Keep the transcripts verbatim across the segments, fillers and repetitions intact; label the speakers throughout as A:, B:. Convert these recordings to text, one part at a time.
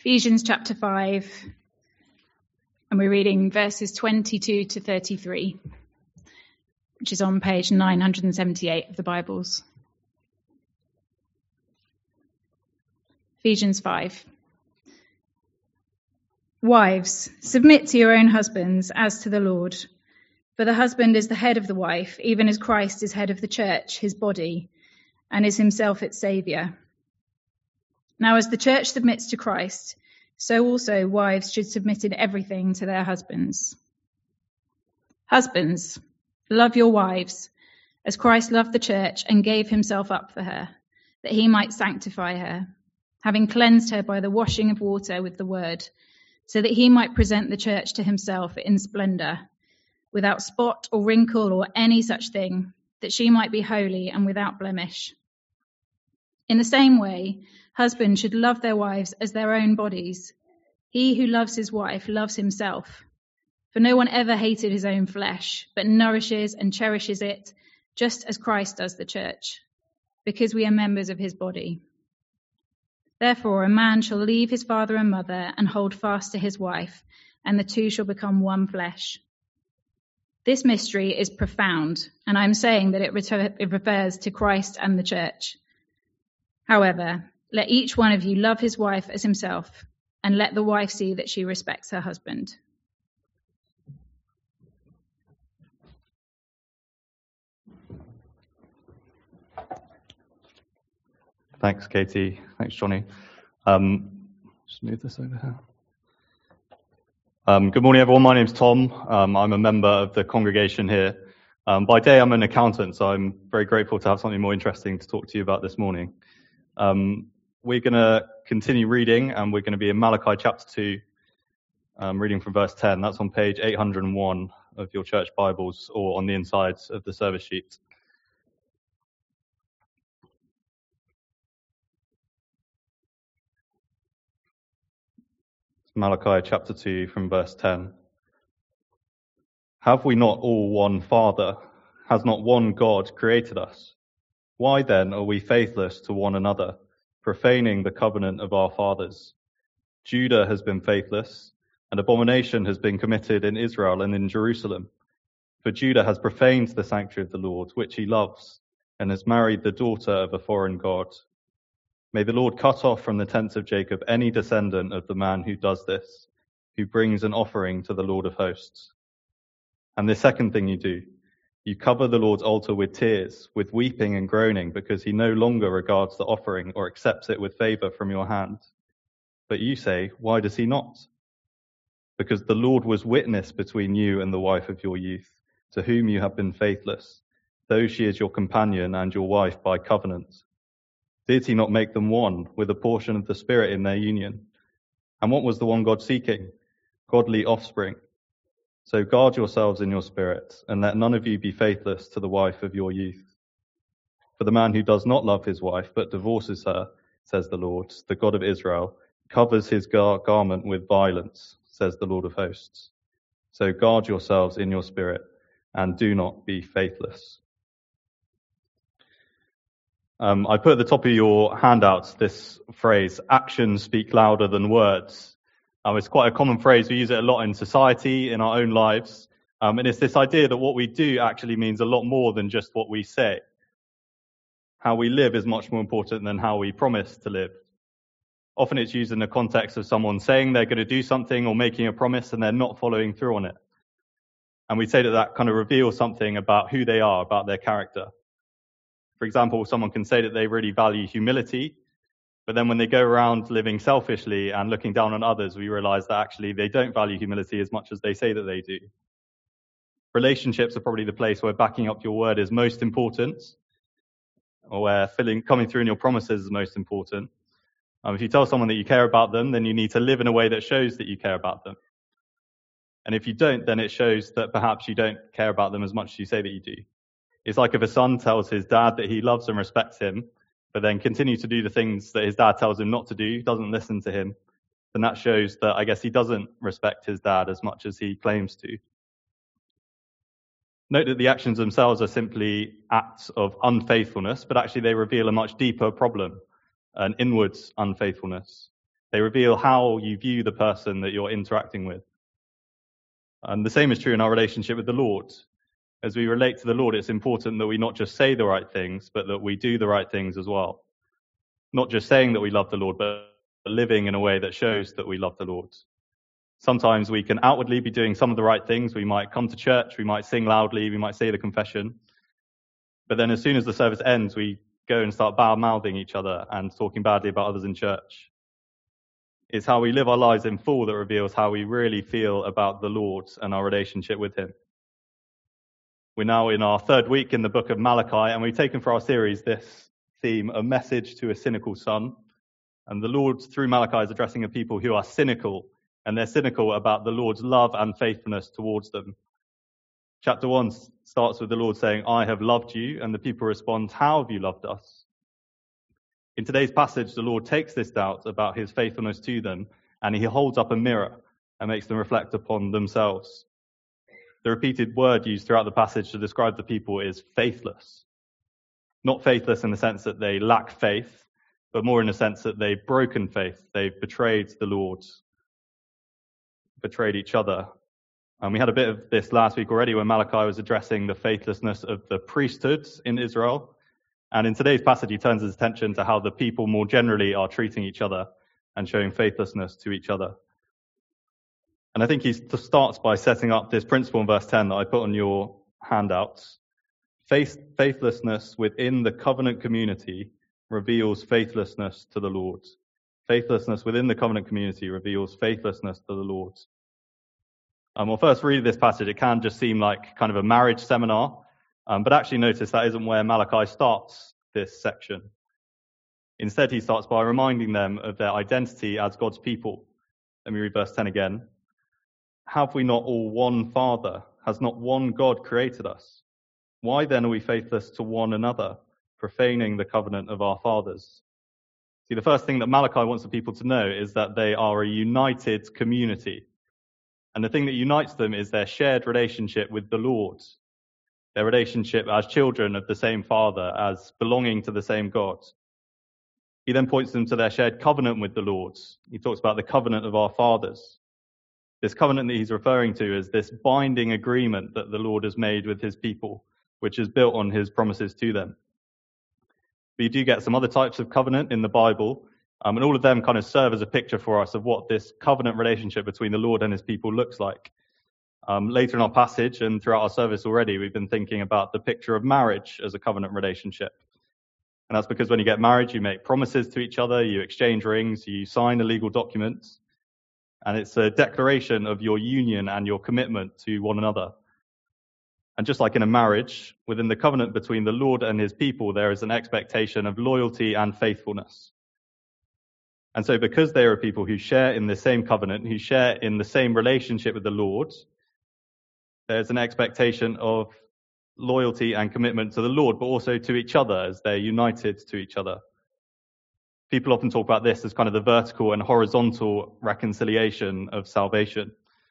A: Ephesians chapter five, and we're reading verses twenty-two to thirty-three, which is on page nine hundred seventy-eight of the Bibles. Ephesians five. Wives, submit to your own husbands as to the Lord. For the husband is the head of the wife, even as Christ is head of the church, his body, and is himself its Saviour. Now as the church submits to Christ, so also wives should submit in everything to their husbands. Husbands, love your wives, as Christ loved the church and gave himself up for her, that he might sanctify her, having cleansed her by the washing of water with the word, so that he might present the church to himself in splendour, without spot or wrinkle or any such thing, that she might be holy and without blemish. In the same way, husbands should love their wives as their own bodies. He who loves his wife loves himself. For no one ever hated his own flesh, but nourishes and cherishes it, just as Christ does the church, because we are members of his body. Therefore, a man shall leave his father and mother and hold fast to his wife, and the two shall become one flesh. This mystery is profound, and I'm saying that it, refer- it refers to Christ and the church. However, let each one of you love his wife as himself, and let the wife see that she respects her husband.
B: Thanks, Katie. Thanks, Johnny. Um, just move this over here. Um, good morning, everyone. My name's Tom. Um, I'm a member of the congregation here. Um, by day, I'm an accountant, so I'm very grateful to have something more interesting to talk to you about this morning. Um, we're going to continue reading, and we're going to be in Malachi chapter two, um, reading from verse ten. That's on page eight hundred one of your church Bibles, or on the insides of the service sheet. Malachi chapter two from verse ten. Have we not all one Father? Has not one God created us? Why then are we faithless to one another, profaning the covenant of our fathers? Judah has been faithless, and abomination has been committed in Israel and in Jerusalem. For Judah has profaned the sanctuary of the Lord, which he loves, and has married the daughter of a foreign god. May the Lord cut off from the tents of Jacob any descendant of the man who does this, who brings an offering to the Lord of hosts. And the second thing you do, you cover the Lord's altar with tears, with weeping and groaning, because he no longer regards the offering or accepts it with favor from your hand. But you say, why does he not? Because the Lord was witness between you and the wife of your youth, to whom you have been faithless, though she is your companion and your wife by covenant. Did he not make them one, with a portion of the Spirit in their union? And what was the one God seeking? Godly offspring. So guard yourselves in your spirit, and let none of you be faithless to the wife of your youth. For the man who does not love his wife, but divorces her, says the Lord, the God of Israel, covers his gar- garment with violence, says the Lord of hosts. So guard yourselves in your spirit, and do not be faithless. Um, I put at the top of your handouts this phrase, actions speak louder than words. Um, it's quite a common phrase. We use it a lot in society, in our own lives. Um, and it's this idea that what we do actually means a lot more than just what we say. How we live is much more important than how we promise to live. Often it's used in the context of someone saying they're going to do something or making a promise and they're not following through on it. And we say that that kind of reveals something about who they are, about their character. For example, someone can say that they really value humility, but then when they go around living selfishly and looking down on others, we realize that actually they don't value humility as much as they say that they do. Relationships are probably the place where backing up your word is most important, or where filling, coming through in your promises is most important. Um, if you tell someone that you care about them, then you need to live in a way that shows that you care about them. And if you don't, then it shows that perhaps you don't care about them as much as you say that you do. It's like if a son tells his dad that he loves and respects him, but then continues to do the things that his dad tells him not to do, doesn't listen to him, then that shows that I guess he doesn't respect his dad as much as he claims to. Note that the actions themselves are simply acts of unfaithfulness, but actually they reveal a much deeper problem, an inward unfaithfulness. They reveal how you view the person that you're interacting with. And the same is true in our relationship with the Lord. As we relate to the Lord, it's important that we not just say the right things, but that we do the right things as well. Not just saying that we love the Lord, but living in a way that shows that we love the Lord. Sometimes we can outwardly be doing some of the right things. We might come to church, we might sing loudly, we might say the confession. But then as soon as the service ends, we go and start bad-mouthing each other and talking badly about others in church. It's how we live our lives in full that reveals how we really feel about the Lord and our relationship with him. We're now in our third week in the book of Malachi, and we've taken for our series this theme, a message to a cynical son. And the Lord, through Malachi, is addressing a people who are cynical, and they're cynical about the Lord's love and faithfulness towards them. Chapter one starts with the Lord saying, I have loved you, and the people respond, how have you loved us? In today's passage, the Lord takes this doubt about his faithfulness to them, and he holds up a mirror and makes them reflect upon themselves. The repeated word used throughout the passage to describe the people is faithless. Not faithless in the sense that they lack faith, but more in the sense that they've broken faith. They've betrayed the Lord, betrayed each other. And we had a bit of this last week already when Malachi was addressing the faithlessness of the priesthood in Israel. And in today's passage, he turns his attention to how the people more generally are treating each other and showing faithlessness to each other. And I think he starts by setting up this principle in verse ten that I put on your handouts. Faith, faithlessness within the covenant community reveals faithlessness to the Lord. Faithlessness within the covenant community reveals faithlessness to the Lord. Um, well, first read this passage, it can just seem like kind of a marriage seminar. Um, but actually notice that isn't where Malachi starts this section. Instead, he starts by reminding them of their identity as God's people. Let me read verse ten again. Have we not all one Father? Has not one God created us? Why then are we faithless to one another, profaning the covenant of our fathers? See, the first thing that Malachi wants the people to know is that they are a united community. And the thing that unites them is their shared relationship with the Lord. Their relationship as children of the same Father, as belonging to the same God. He then points them to their shared covenant with the Lord. He talks about the covenant of our fathers. This covenant that he's referring to is this binding agreement that the Lord has made with his people, which is built on his promises to them. But you do get some other types of covenant in the Bible, um, and all of them kind of serve as a picture for us of what this covenant relationship between the Lord and his people looks like. Um, later in our passage and throughout our service already, we've been thinking about the picture of marriage as a covenant relationship. And that's because when you get married, you make promises to each other, you exchange rings, you sign a legal document. And it's a declaration of your union and your commitment to one another. And just like in a marriage, within the covenant between the Lord and his people, there is an expectation of loyalty and faithfulness. And so because they are people who share in the same covenant, who share in the same relationship with the Lord, there's an expectation of loyalty and commitment to the Lord, but also to each other as they're united to each other. People often talk about this as kind of the vertical and horizontal reconciliation of salvation.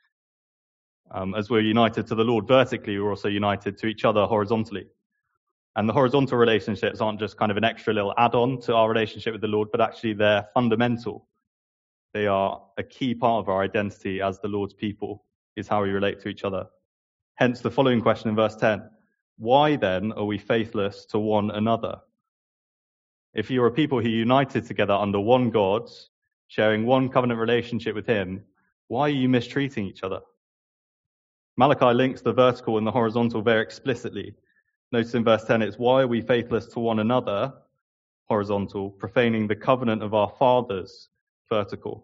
B: Um, as we're united to the Lord vertically, we're also united to each other horizontally. And the horizontal relationships aren't just kind of an extra little add-on to our relationship with the Lord, but actually they're fundamental. They are a key part of our identity as the Lord's people, is how we relate to each other. Hence the following question in verse ten. Why then are we faithless to one another? If you are a people who are united together under one God, sharing one covenant relationship with him, why are you mistreating each other? Malachi links the vertical and the horizontal very explicitly. Notice in verse ten, it's why are we faithless to one another, horizontal, profaning the covenant of our fathers, vertical.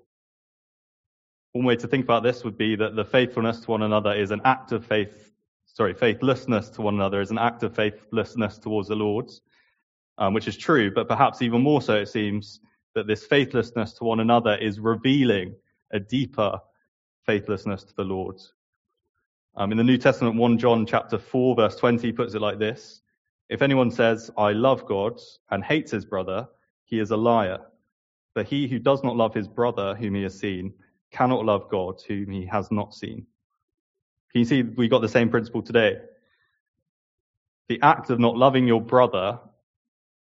B: One way to think about this would be that the faithfulness to one another is an act of faith, sorry, faithlessness to one another is an act of faithlessness towards the Lord, um, which is true, but perhaps even more so it seems that this faithlessness to one another is revealing a deeper faithlessness to the Lord. Um, in the New Testament, First John chapter four, verse twenty puts it like this. If anyone says, I love God, and hates his brother, he is a liar. For he who does not love his brother whom he has seen cannot love God whom he has not seen. Can you see we got the same principle today? The act of not loving your brother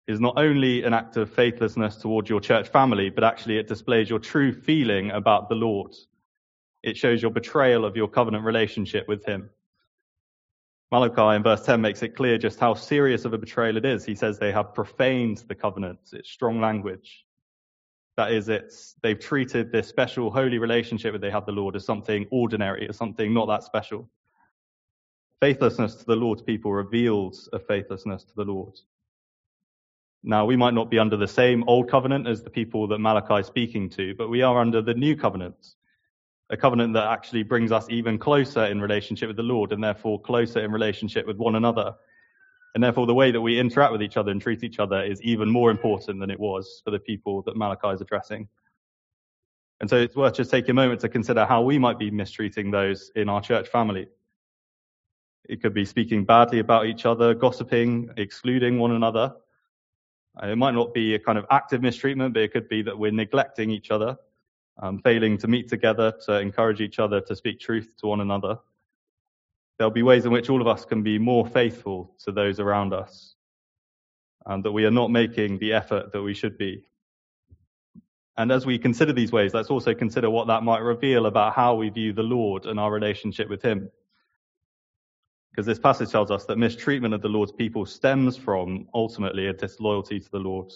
B: is not only an act of faithlessness towards your church family, but actually it displays your true feeling about the Lord. It shows your betrayal of your covenant relationship with him. Malachi in verse ten makes it clear just how serious of a betrayal it is. He says they have profaned the covenant. It's strong language. That is, it's they've treated this special holy relationship that they have with the Lord as something ordinary, as something not that special. Faithlessness to the Lord's people reveals a faithlessness to the Lord. Now, we might not be under the same old covenant as the people that Malachi is speaking to, but we are under the new covenant, a covenant that actually brings us even closer in relationship with the Lord and therefore closer in relationship with one another. And therefore, the way that we interact with each other and treat each other is even more important than it was for the people that Malachi is addressing. And so it's worth just taking a moment to consider how we might be mistreating those in our church family. It could be speaking badly about each other, gossiping, excluding one another. It might not be a kind of active mistreatment, but it could be that we're neglecting each other, um, failing to meet together, to encourage each other to speak truth to one another. There'll be ways in which all of us can be more faithful to those around us, and that we are not making the effort that we should be. And as we consider these ways, let's also consider what that might reveal about how we view the Lord and our relationship with him. Because this passage tells us that mistreatment of the Lord's people stems from, ultimately, a disloyalty to the Lord.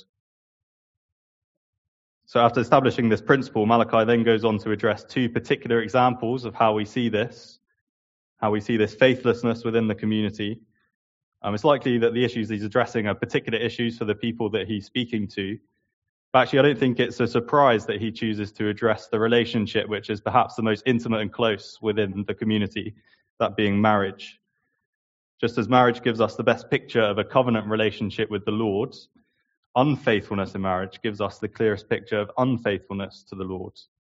B: So after establishing this principle, Malachi then goes on to address two particular examples of how we see this, how we see this faithlessness within the community. Um, it's likely that the issues he's addressing are particular issues for the people that he's speaking to. But actually, I don't think it's a surprise that he chooses to address the relationship which is perhaps the most intimate and close within the community, that being marriage. Just as marriage gives us the best picture of a covenant relationship with the Lord, unfaithfulness in marriage gives us the clearest picture of unfaithfulness to the Lord.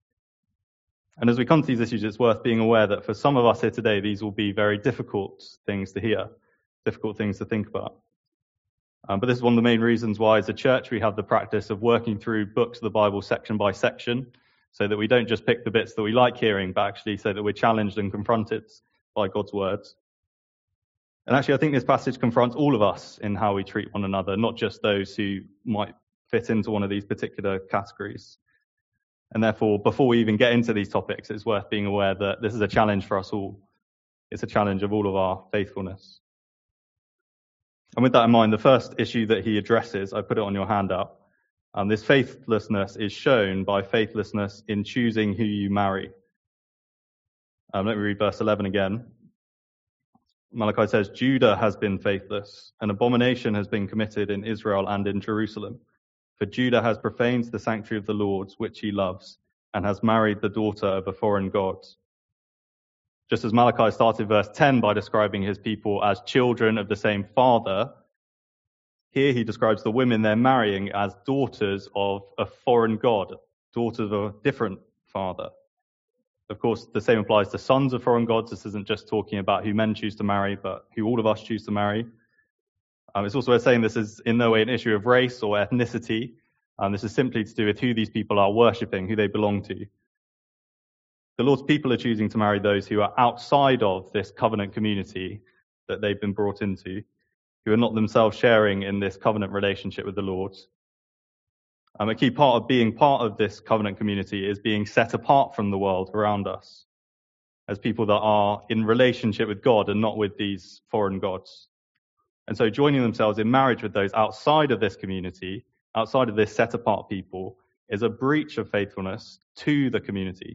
B: And as we come to these issues, it's worth being aware that for some of us here today, these will be very difficult things to hear, difficult things to think about. Um, but this is one of the main reasons why, as a church, we have the practice of working through books of the Bible section by section, so that we don't just pick the bits that we like hearing, but actually so that we're challenged and confronted by God's words. And actually, I think this passage confronts all of us in how we treat one another, not just those who might fit into one of these particular categories. And therefore, before we even get into these topics, it's worth being aware that this is a challenge for us all. It's a challenge of all of our faithfulness. And with that in mind, the first issue that he addresses, I put it on your handout. Um, this faithlessness is shown by faithlessness in choosing who you marry. Um, let me read verse eleven again. Malachi says, Judah has been faithless. An abomination has been committed in Israel and in Jerusalem. For Judah has profaned the sanctuary of the Lord, which he loves, and has married the daughter of a foreign god. Just as Malachi started verse ten by describing his people as children of the same father, here he describes the women they're marrying as daughters of a foreign god, daughters of a different father. Of course, the same applies to sons of foreign gods. This isn't just talking about who men choose to marry, but who all of us choose to marry. Um, it's also worth saying this is in no way an issue of race or ethnicity. Um, this is simply to do with who these people are worshipping, who they belong to. The Lord's people are choosing to marry those who are outside of this covenant community that they've been brought into, who are not themselves sharing in this covenant relationship with the Lord. Um, a key part of being part of this covenant community is being set apart from the world around us as people that are in relationship with God and not with these foreign gods. And so joining themselves in marriage with those outside of this community, outside of this set apart people, is a breach of faithfulness to the community.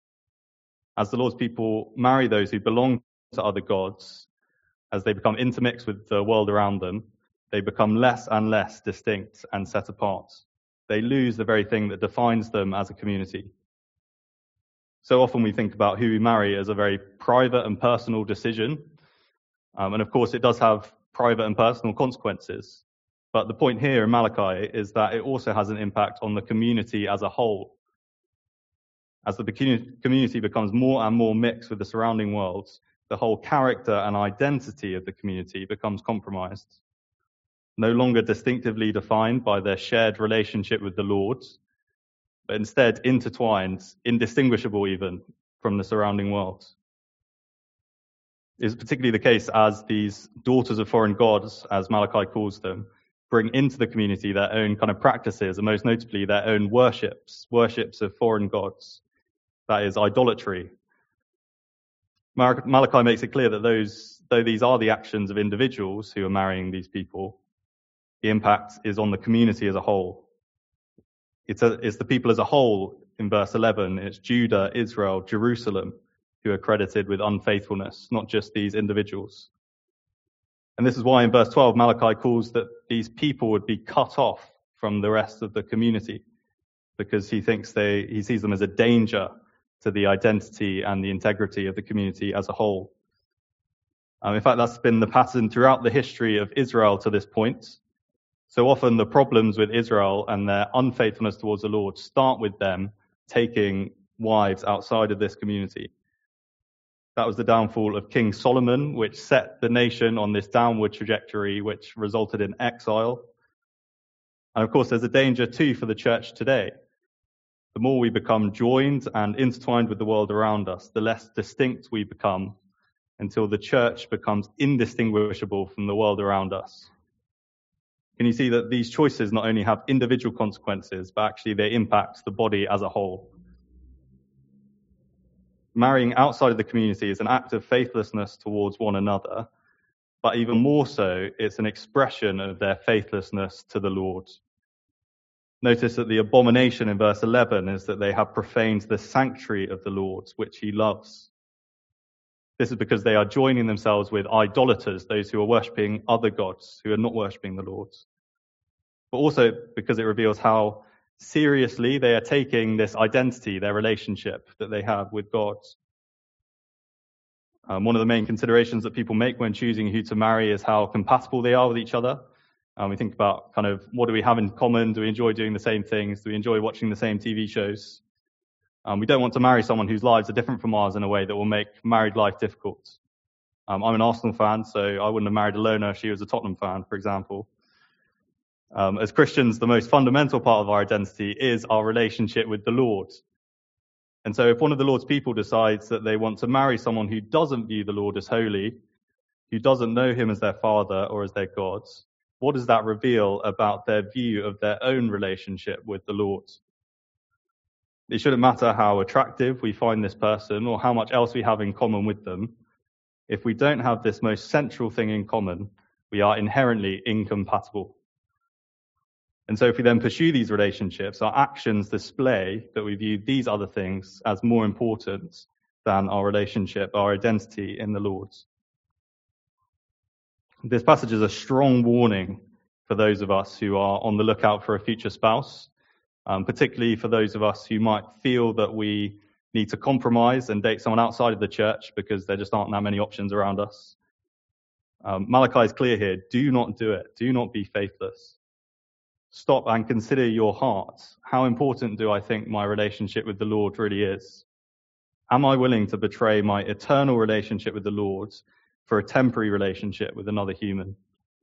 B: As the Lord's people marry those who belong to other gods, as they become intermixed with the world around them, they become less and less distinct and set apart. They lose the very thing that defines them as a community. So often we think about who we marry as a very private and personal decision. Um, and of course, it does have private and personal consequences. But the point here in Malachi is that it also has an impact on the community as a whole. As the community becomes more and more mixed with the surrounding world, the whole character and identity of the community becomes compromised. No longer distinctively defined by their shared relationship with the Lord, but instead intertwined, indistinguishable even, from the surrounding world. It is particularly the case as these daughters of foreign gods, as Malachi calls them, bring into the community their own kind of practices, and most notably their own worships, worships of foreign gods. That is idolatry. Malachi makes it clear that those, though these are the actions of individuals who are marrying these people, the impact is on the community as a whole. It's, a, it's the people as a whole in verse eleven. It's Judah, Israel, Jerusalem who are credited with unfaithfulness, not just these individuals. And this is why in verse twelve, Malachi calls that these people would be cut off from the rest of the community, because he thinks they, he sees them as a danger to the identity and the integrity of the community as a whole. Um, in fact, that's been the pattern throughout the history of Israel to this point. So often the problems with Israel and their unfaithfulness towards the Lord start with them taking wives outside of this community. That was the downfall of King Solomon, which set the nation on this downward trajectory, which resulted in exile. And of course, there's a danger too for the church today. The more we become joined and intertwined with the world around us, the less distinct we become, until the church becomes indistinguishable from the world around us. Can you see that these choices not only have individual consequences, but actually they impact the body as a whole? Marrying outside of the community is an act of faithlessness towards one another, but even more so, it's an expression of their faithlessness to the Lord. Notice that the abomination in verse eleven is that they have profaned the sanctuary of the Lord, which he loves. This is because they are joining themselves with idolaters, those who are worshipping other gods, who are not worshipping the Lord. But also because it reveals how seriously they are taking this identity, their relationship that they have with God. Um, one of the main considerations that people make when choosing who to marry is how compatible they are with each other. Um, we think about kind of what do we have in common? Do we enjoy doing the same things? Do we enjoy watching the same T V shows? Um, we don't want to marry someone whose lives are different from ours in a way that will make married life difficult. Um, I'm an Arsenal fan, so I wouldn't have married Alona if she was a Tottenham fan, for example. Um, as Christians, the most fundamental part of our identity is our relationship with the Lord. And so if one of the Lord's people decides that they want to marry someone who doesn't view the Lord as holy, who doesn't know him as their father or as their God, what does that reveal about their view of their own relationship with the Lord? It shouldn't matter how attractive we find this person or how much else we have in common with them. If we don't have this most central thing in common, we are inherently incompatible. And so if we then pursue these relationships, our actions display that we view these other things as more important than our relationship, our identity in the Lord. This passage is a strong warning for those of us who are on the lookout for a future spouse, um, particularly for those of us who might feel that we need to compromise and date someone outside of the church because there just aren't that many options around us. Um, Malachi is clear here. Do not do it. Do not be faithless. Stop and consider your heart. How important do I think my relationship with the Lord really is? Am I willing to betray my eternal relationship with the Lord for a temporary relationship with another human?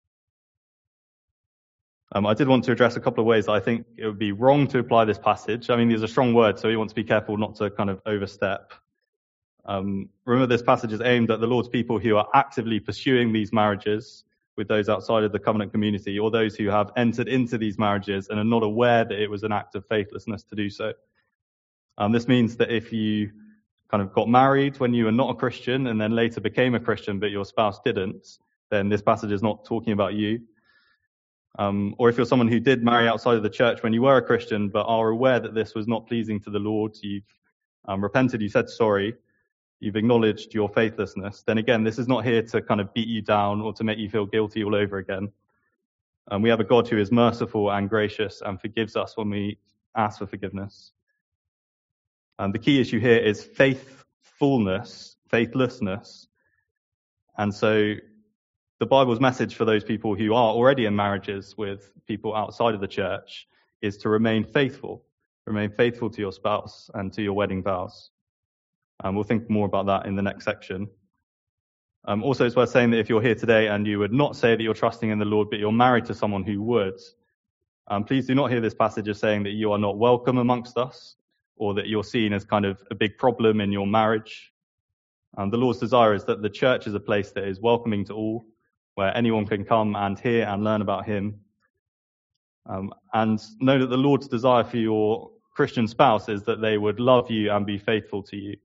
B: Um, I did want to address a couple of ways that I think it would be wrong to apply this passage. I mean, these are strong words, so you want to be careful not to kind of overstep. Um, remember, this passage is aimed at the Lord's people who are actively pursuing these marriages with those outside of the covenant community, or those who have entered into these marriages and are not aware that it was an act of faithlessness to do so. Um, this means that if you kind of got married when you were not a Christian and then later became a Christian but your spouse didn't, then this passage is not talking about you. Um, or if you're someone who did marry outside of the church when you were a Christian but are aware that this was not pleasing to the Lord, you've um, repented, you said sorry, you've acknowledged your faithlessness, then again, this is not here to kind of beat you down or to make you feel guilty all over again. Um, we have a God who is merciful and gracious and forgives us when we ask for forgiveness. And the key issue here is faithfulness, faithlessness. And so the Bible's message for those people who are already in marriages with people outside of the church is to remain faithful, remain faithful to your spouse and to your wedding vows. And we'll think more about that in the next section. Um, also, it's worth saying that if you're here today and you would not say that you're trusting in the Lord, but you're married to someone who would, um, please do not hear this passage as saying that you are not welcome amongst us, or that you're seen as kind of a big problem in your marriage. Um, the Lord's desire is that the church is a place that is welcoming to all, where anyone can come and hear and learn about him, Um, and know that the Lord's desire for your Christian spouse is that they would love you and be faithful to you.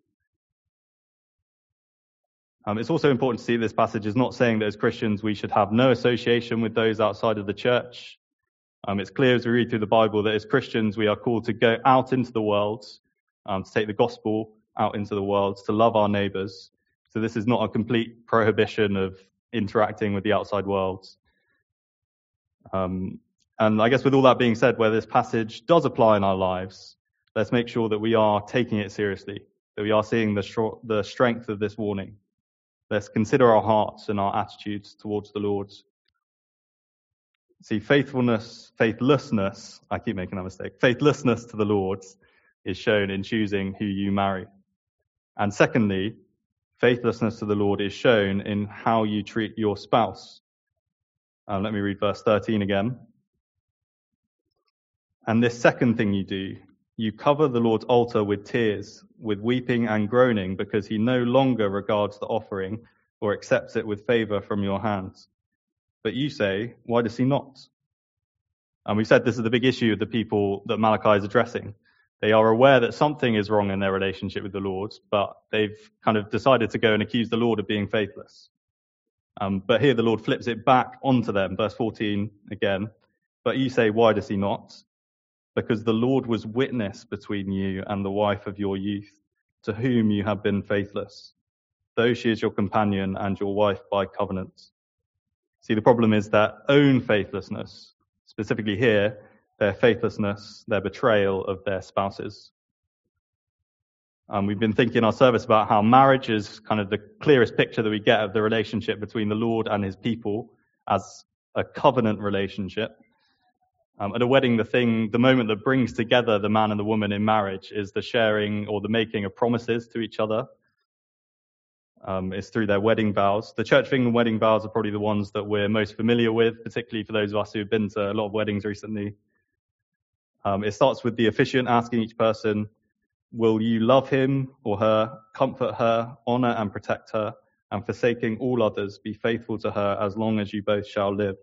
B: Um, it's also important to see this passage is not saying that as Christians we should have no association with those outside of the church. Um, it's clear as we read through the Bible that as Christians we are called to go out into the world, um, to take the gospel out into the world, to love our neighbours. So this is not a complete prohibition of interacting with the outside world. Um, and I guess with all that being said, where this passage does apply in our lives, let's make sure that we are taking it seriously, that we are seeing the, str- the strength of this warning. Let's consider our hearts and our attitudes towards the Lord. See, faithfulness, faithlessness, I keep making that mistake, faithlessness to the Lord is shown in choosing who you marry. And secondly, faithlessness to the Lord is shown in how you treat your spouse. Um, let me read verse thirteen again. And this second thing you do, you cover the Lord's altar with tears, with weeping and groaning, because he no longer regards the offering or accepts it with favor from your hands. But you say, why does he not? And we've said this is the big issue of the people that Malachi is addressing. They are aware that something is wrong in their relationship with the Lord, but they've kind of decided to go and accuse the Lord of being faithless. Um, but here the Lord flips it back onto them. Verse fourteen again. But you say, why does he not? Because the Lord was witness between you and the wife of your youth, to whom you have been faithless, though she is your companion and your wife by covenant. See, the problem is their own faithlessness, specifically here, their faithlessness, their betrayal of their spouses. Um, we've been thinking in our service about how marriage is kind of the clearest picture that we get of the relationship between the Lord and his people as a covenant relationship. Um, at a wedding, the thing, the moment that brings together the man and the woman in marriage is the sharing or the making of promises to each other. Um, it's through their wedding vows. The Church of England wedding vows are probably the ones that we're most familiar with, particularly for those of us who've been to a lot of weddings recently. Um, it starts with the officiant asking each person, will you love him or her, comfort her, honour and protect her, and forsaking all others, be faithful to her as long as you both shall live?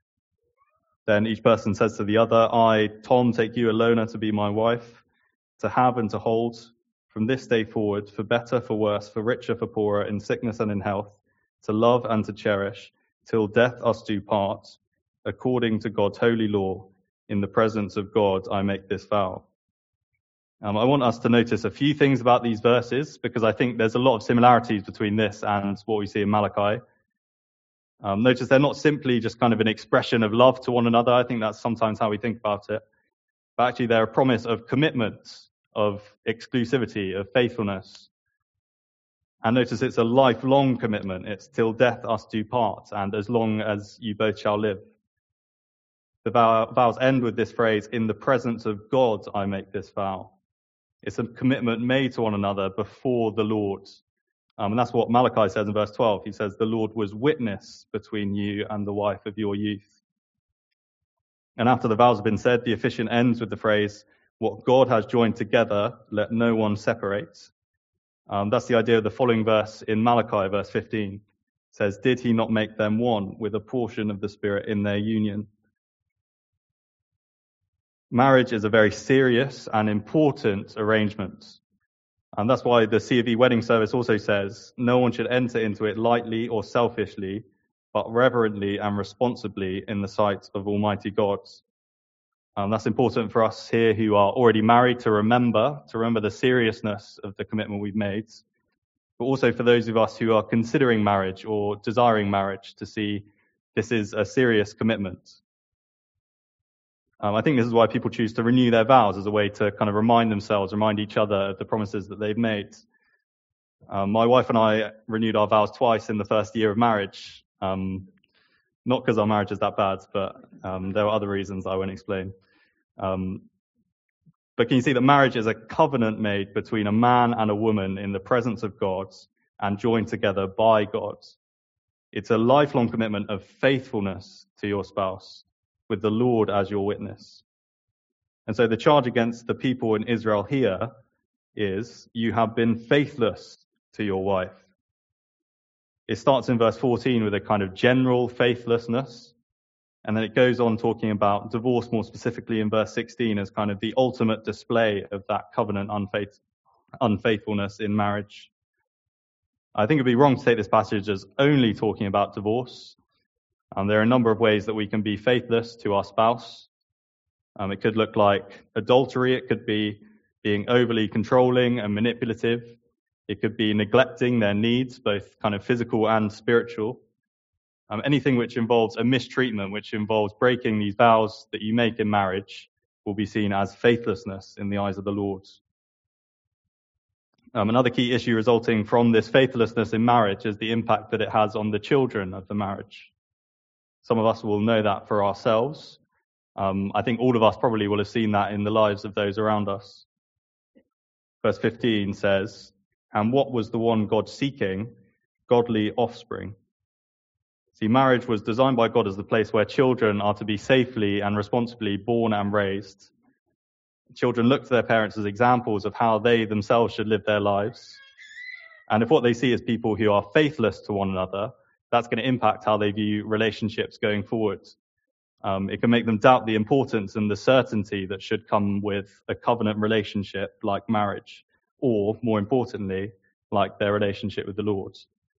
B: Then each person says to the other, I, Tom, take you, Alona, to be my wife, to have and to hold, from this day forward, for better, for worse, for richer, for poorer, in sickness and in health, to love and to cherish, till death us do part, according to God's holy law. In the presence of God, I make this vow. Um, I want us to notice a few things about these verses, because I think there's a lot of similarities between this and what we see in Malachi. Um, notice they're not simply just kind of an expression of love to one another. I think that's sometimes how we think about it. But actually, they're a promise of commitment, of exclusivity, of faithfulness. And notice it's a lifelong commitment. It's till death us do part, and as long as you both shall live. The vow, vows end with this phrase, in the presence of God I make this vow. It's a commitment made to one another before the Lord. Um, and that's what Malachi says in verse twelve. He says, the Lord was witness between you and the wife of your youth. And after the vows have been said, the officiant ends with the phrase, what God has joined together, let no one separate. Um, that's the idea of the following verse in Malachi, verse fifteen. It says, did he not make them one with a portion of the Spirit in their union? Marriage is a very serious and important arrangement. And that's why the C of E wedding service also says, no one should enter into it lightly or selfishly, but reverently and responsibly in the sight of Almighty God. Um, that's important for us here who are already married to remember, to remember the seriousness of the commitment we've made, but also for those of us who are considering marriage or desiring marriage to see this is a serious commitment. Um, I think this is why people choose to renew their vows as a way to kind of remind themselves, remind each other of the promises that they've made. Um, my wife and I renewed our vows twice in the first year of marriage. Um, not because our marriage is that bad, but um, there are other reasons I won't explain. Um, but can you see that marriage is a covenant made between a man and a woman in the presence of God and joined together by God? It's a lifelong commitment of faithfulness to your spouse, with the Lord as your witness. And so the charge against the people in Israel here is, you have been faithless to your wife. It starts in verse fourteen with a kind of general faithlessness, And then it goes on talking about divorce more specifically in verse sixteen as kind of the ultimate display of that covenant unfaith- unfaithfulness in marriage. I think it'd be wrong to take this passage as only talking about divorce. Um, there are a number of ways that we can be faithless to our spouse. Um, it could look like adultery. It could be being overly controlling and manipulative. It could be neglecting their needs, both kind of physical and spiritual. Um, anything which involves a mistreatment, which involves breaking these vows that you make in marriage, will be seen as faithlessness in the eyes of the Lord. Um, another key issue resulting from this faithlessness in marriage is the impact that it has on the children of the marriage. Some of us will know that for ourselves. Um, I think all of us probably will have seen that in the lives of those around us. Verse fifteen says, "And what was the one God seeking? Godly offspring." See, marriage was designed by God as the place where children are to be safely and responsibly born and raised. Children look to their parents as examples of how they themselves should live their lives. And if what they see is people who are faithless to one another, that's going to impact how they view relationships going forward. Um, it can make them doubt the importance and the certainty that should come with a covenant relationship like marriage, or, more importantly, like their relationship with the Lord.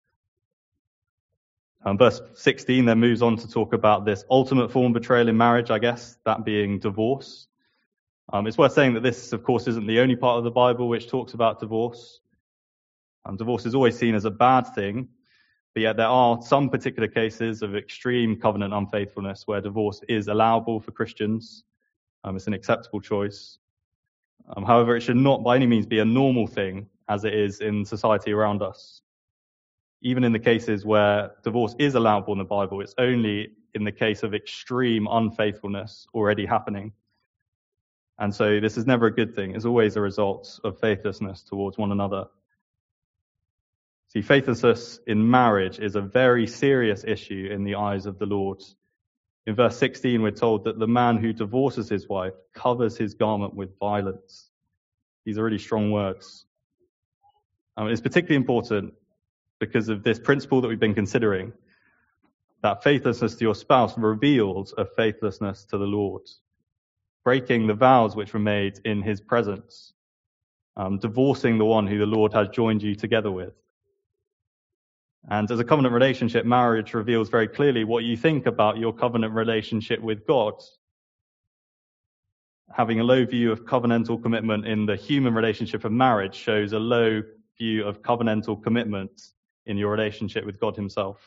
B: Um, verse sixteen then moves on to talk about this ultimate form of betrayal in marriage, I guess, that being divorce. Um, it's worth saying that this, of course, isn't the only part of the Bible which talks about divorce. Um, divorce is always seen as a bad thing, but yet there are some particular cases of extreme covenant unfaithfulness where divorce is allowable for Christians. Um, it's an acceptable choice. Um, however, it should not by any means be a normal thing as it is in society around us. Even in the cases where divorce is allowable in the Bible, it's only in the case of extreme unfaithfulness already happening. And so this is never a good thing. It's always a result of faithlessness towards one another. See, faithlessness in marriage is a very serious issue in the eyes of the Lord. In verse sixteen, we're told that the man who divorces his wife covers his garment with violence. These are really strong words. Um, it's particularly important because of this principle that we've been considering, that faithlessness to your spouse reveals a faithlessness to the Lord. Breaking the vows which were made in his presence, um, divorcing the one who the Lord has joined you together with. And as a covenant relationship, marriage reveals very clearly what you think about your covenant relationship with God. Having a low view of covenantal commitment in the human relationship of marriage shows a low view of covenantal commitment in your relationship with God himself.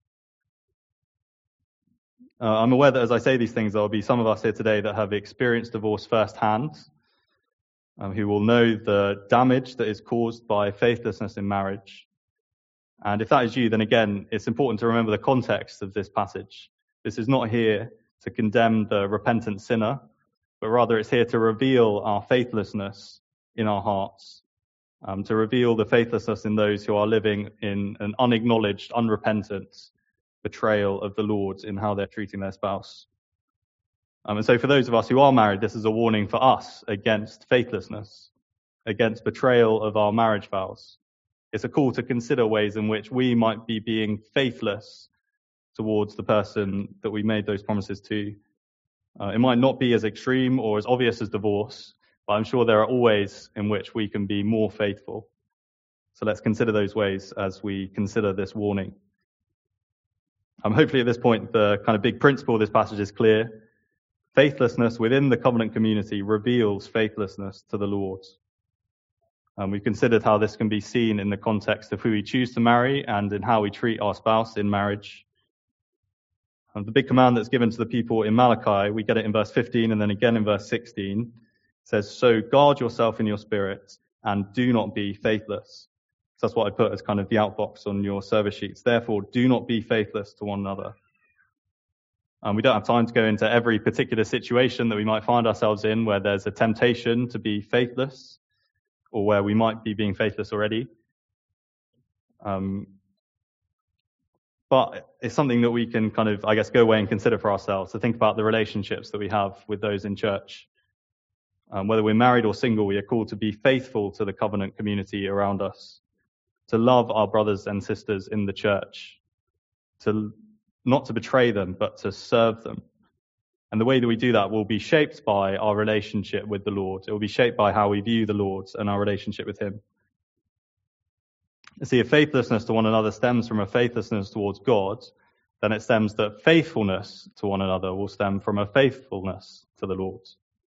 B: Uh, I'm aware that as I say these things, there will be some of us here today that have experienced divorce firsthand, um, who will know the damage that is caused by faithlessness in marriage. And if that is you, then again, it's important to remember the context of this passage. This is not here to condemn the repentant sinner, but rather it's here to reveal our faithlessness in our hearts, um, to reveal the faithlessness in those who are living in an unacknowledged, unrepentant betrayal of the Lord in how they're treating their spouse. Um, and so for those of us who are married, this is a warning for us against faithlessness, against betrayal of our marriage vows. It's a call to consider ways in which we might be being faithless towards the person that we made those promises to. Uh, it might not be as extreme or as obvious as divorce, but I'm sure there are all ways in which we can be more faithful. So let's consider those ways as we consider this warning. Um, hopefully at this point, the kind of big principle of this passage is clear. Faithlessness within the covenant community reveals faithlessness to the Lord. Um, we've considered how this can be seen in the context of who we choose to marry and in how we treat our spouse in marriage. And the big command that's given to the people in Malachi, we get it in verse fifteen and then again in verse sixteen, says, "So guard yourself in your spirit and do not be faithless." So that's what I put as kind of the outbox on your service sheets. Therefore, do not be faithless to one another. And we don't have time to go into every particular situation that we might find ourselves in where there's a temptation to be faithless or where we might be being faithless already. Um, but it's something that we can kind of, I guess, go away and consider for ourselves, to think about the relationships that we have with those in church. Um, whether we're married or single, we are called to be faithful to the covenant community around us, to love our brothers and sisters in the church, to not to betray them, but to serve them, And the way that we do that will be shaped by our relationship with the Lord. It will be shaped by how we view the Lord and our relationship with him. See, if faithlessness to one another stems from a faithlessness towards God, then it stems that faithfulness to one another will stem from a faithfulness to the Lord.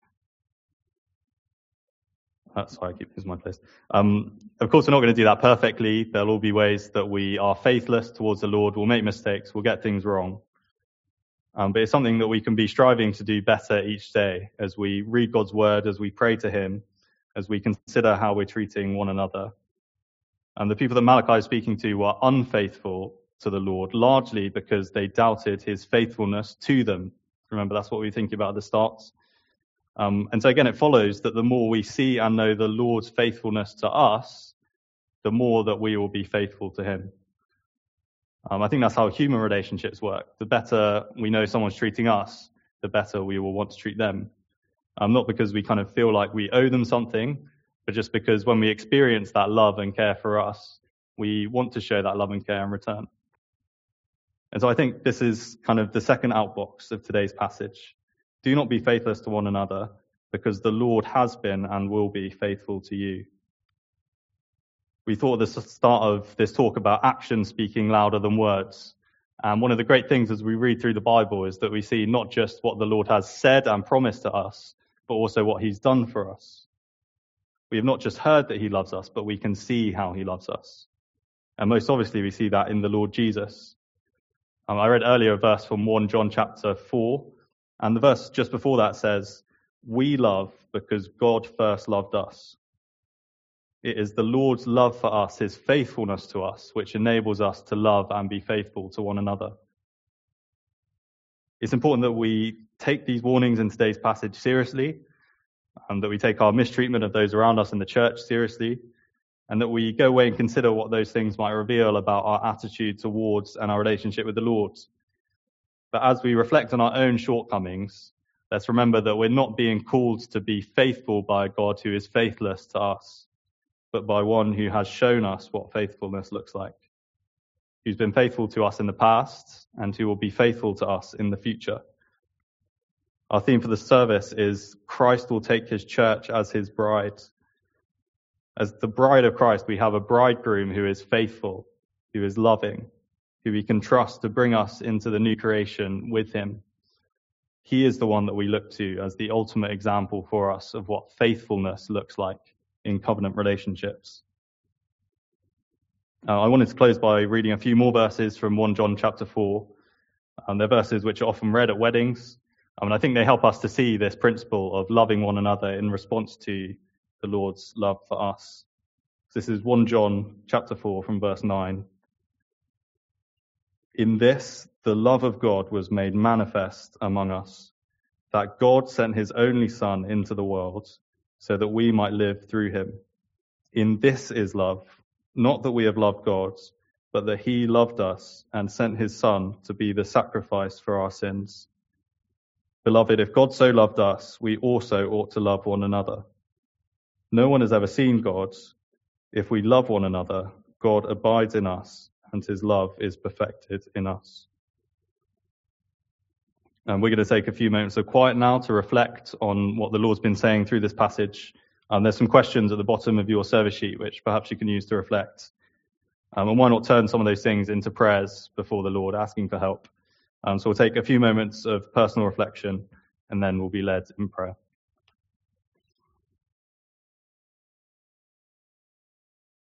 B: Uh, sorry, I keep losing my place. Um, of course, we're not going to do that perfectly. There'll all be ways that we are faithless towards the Lord. We'll make mistakes. We'll get things wrong. Um, but it's something that we can be striving to do better each day as we read God's word, as we pray to him, as we consider how we're treating one another. And the people that Malachi is speaking to were unfaithful to the Lord, largely because they doubted his faithfulness to them. Remember, that's what we were thinking about at the start. Um, and so again, it follows that the more we see and know the Lord's faithfulness to us, the more that we will be faithful to him. Um, I think that's how human relationships work. The better we know someone's treating us, the better we will want to treat them. Um, not because we kind of feel like we owe them something, but just because when we experience that love and care for us, we want to show that love and care in return. And so I think this is kind of the second outbox of today's passage. Do not be faithless to one another, because the Lord has been and will be faithful to you. We thought at the start of this talk about action speaking louder than words. And one of the great things as we read through the Bible is that we see not just what the Lord has said and promised to us, but also what he's done for us. We have not just heard that he loves us, but we can see how he loves us. And most obviously, we see that in the Lord Jesus. Um, I read earlier a verse from First John chapter four, and the verse just before that says, "We love because God first loved us." It is the Lord's love for us, his faithfulness to us, which enables us to love and be faithful to one another. It's important that we take these warnings in today's passage seriously, and that we take our mistreatment of those around us in the church seriously, and that we go away and consider what those things might reveal about our attitude towards and our relationship with the Lord. But as we reflect on our own shortcomings, let's remember that we're not being called to be faithful by a God who is faithless to us, but by one who has shown us what faithfulness looks like, who's been faithful to us in the past and who will be faithful to us in the future. Our theme for the service is Christ will take his church as his bride. As the bride of Christ, we have a bridegroom who is faithful, who is loving, who we can trust to bring us into the new creation with him. He is the one that we look to as the ultimate example for us of what faithfulness looks like in covenant relationships. Uh, I wanted to close by reading a few more verses from First John chapter four. Um, they're verses which are often read at weddings. I mean, I think they help us to see this principle of loving one another in response to the Lord's love for us. This is First John chapter four from verse nine. "In this, the love of God was made manifest among us, that God sent his only Son into the world so that we might live through him. In this is love, not that we have loved God, but that he loved us and sent his Son to be the sacrifice for our sins. Beloved, if God so loved us, we also ought to love one another. No one has ever seen God. If we love one another, God abides in us, and his love is perfected in us." And we're going to take a few moments of quiet now to reflect on what the Lord's been saying through this passage. Um, there's some questions at the bottom of your service sheet, which perhaps you can use to reflect. Um, and why not turn some of those things into prayers before the Lord, asking for help. Um, so we'll take a few moments of personal reflection, and then we'll be led in prayer.